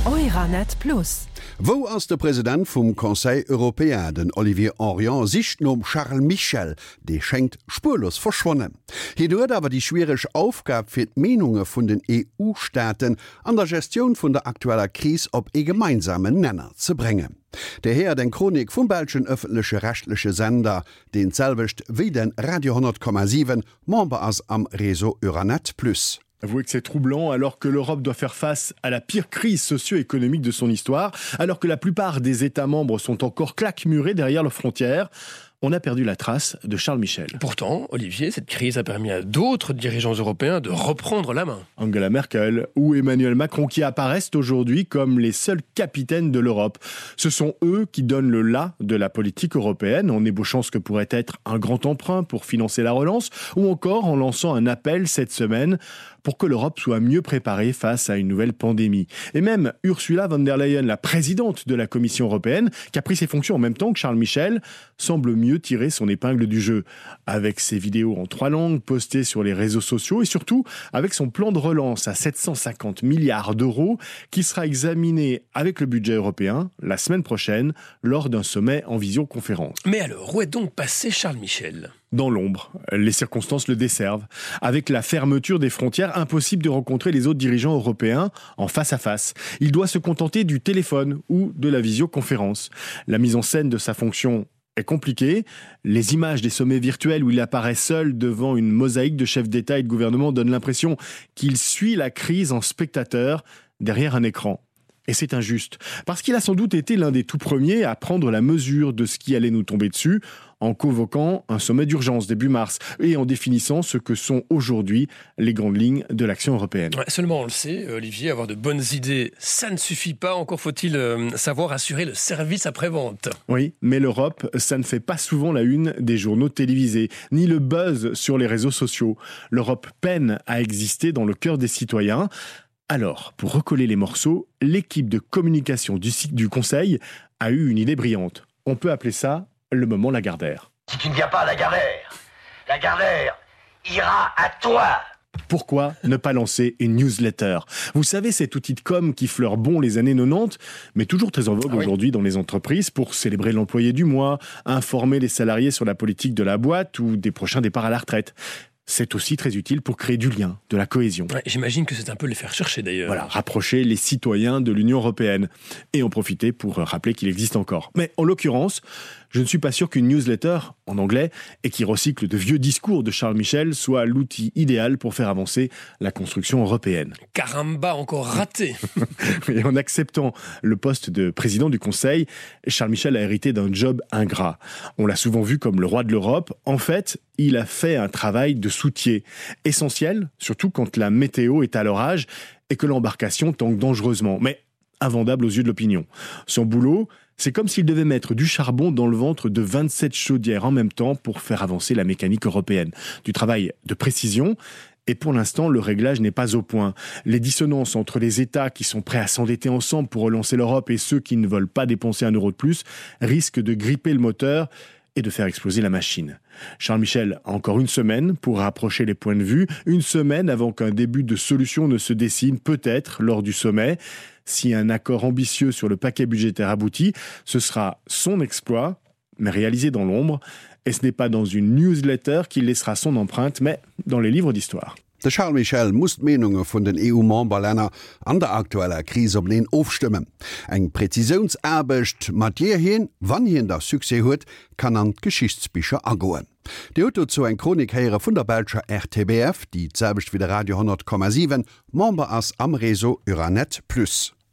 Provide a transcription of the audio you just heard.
Euranet Plus. Wo ass der Präsident vum Conseil Européen, den Olivier Henrion, sicht nom Charles Michel, de schenkt spurlos verschwonnen. Hier huet awer die schwierige Aufgabe fir d'Menunge vun den EU-Staaten an der Gestion vun der aktueller Krise op e gemeinsamen Nenner ze bringen. Der Herr den Chronik vum belschen öffentliche rechtliche Sender, den selwecht wie den Radio 10,7 Member ass am Réseau Euranet Plus. Avouez que c'est troublant alors que l'Europe doit faire face à la pire crise socio-économique de son histoire, alors que la plupart des États membres sont encore claquemurés derrière leurs frontières. On a perdu la trace de Charles Michel. Pourtant, Olivier, cette crise a permis à d'autres dirigeants européens de reprendre la main. Angela Merkel ou Emmanuel Macron qui apparaissent aujourd'hui comme les seuls capitaines de l'Europe. Ce sont eux qui donnent le la de la politique européenne en ébauchant ce que pourrait être un grand emprunt pour financer la relance ou encore en lançant un appel cette semaine pour que l'Europe soit mieux préparée face à une nouvelle pandémie. Et même Ursula von der Leyen, la présidente de la Commission européenne, qui a pris ses fonctions en même temps que Charles Michel, semble mieux tirer son épingle du jeu. Avec ses vidéos en 3 langues postées sur les réseaux sociaux et surtout avec son plan de relance à 750 milliards d'euros qui sera examiné avec le budget européen la semaine prochaine lors d'un sommet en visioconférence. Mais alors, où est donc passé Charles Michel ? Dans l'ombre, les circonstances le desservent. Avec la fermeture des frontières, impossible de rencontrer les autres dirigeants européens en face à face. Il doit se contenter du téléphone ou de la visioconférence. La mise en scène de sa fonction est compliquée. Les images des sommets virtuels où il apparaît seul devant une mosaïque de chefs d'État et de gouvernement donnent l'impression qu'il suit la crise en spectateur derrière un écran. Et c'est injuste, parce qu'il a sans doute été l'un des tout premiers à prendre la mesure de ce qui allait nous tomber dessus en convoquant un sommet d'urgence début mars et en définissant ce que sont aujourd'hui les grandes lignes de l'action européenne. Ouais, seulement on le sait, Olivier, avoir de bonnes idées, ça ne suffit pas. Encore faut-il savoir assurer le service après-vente. Oui, mais l'Europe, ça ne fait pas souvent la une des journaux télévisés, ni le buzz sur les réseaux sociaux. L'Europe peine à exister dans le cœur des citoyens. Alors, pour recoller les morceaux, l'équipe de communication du Conseil a eu une idée brillante. On peut appeler ça le moment Lagardère. Si tu ne viens pas à Lagardère ira à toi. Pourquoi ne pas lancer une newsletter ? Vous savez, cet outil de com qui fleure bon les années 90, mais toujours très en vogue aujourd'hui dans les entreprises pour célébrer l'employé du mois, informer les salariés sur la politique de la boîte ou des prochains départs à la retraite. C'est aussi très utile pour créer du lien, de la cohésion. Ouais, j'imagine que c'est un peu les faire chercher d'ailleurs. Voilà, rapprocher les citoyens de l'Union européenne et en profiter pour rappeler qu'il existe encore. Mais en l'occurrence, je ne suis pas sûr qu'une newsletter, en anglais, et qui recycle de vieux discours de Charles Michel, soit l'outil idéal pour faire avancer la construction européenne. Caramba, encore raté. Et en acceptant le poste de président du Conseil, Charles Michel a hérité d'un job ingrat. On l'a souvent vu comme le roi de l'Europe. En fait, il a fait un travail de soutier, essentiel, surtout quand la météo est à l'orage et que l'embarcation tangue dangereusement, mais invendable aux yeux de l'opinion. Son boulot, c'est comme s'il devait mettre du charbon dans le ventre de 27 chaudières en même temps pour faire avancer la mécanique européenne. Du travail de précision, et pour l'instant, le réglage n'est pas au point. Les dissonances entre les États qui sont prêts à s'endetter ensemble pour relancer l'Europe et ceux qui ne veulent pas dépenser 1 euro de plus risquent de gripper le moteur et de faire exploser la machine. Charles Michel a encore une semaine pour rapprocher les points de vue, une semaine avant qu'un début de solution ne se dessine peut-être lors du sommet. Si un accord ambitieux sur le paquet budgétaire aboutit, ce sera son exploit, mais réalisé dans l'ombre, et ce n'est pas dans une newsletter qu'il laissera son empreinte, mais dans les livres d'histoire. Der Charles Michel muss Menungen vun den EU-Memberlänner an der aktueller Krise op leen aufstimmen. Eng Präzisionsarbecht mat je hin, wann hien der Suse huet, kann an Geschichtsbücher agoen. Die Auto zu eng Chronikhéiere vun der Belscher RTBF, die zelbecht wie der Radio 10,7 Member ass am Réseau Euranet Plus.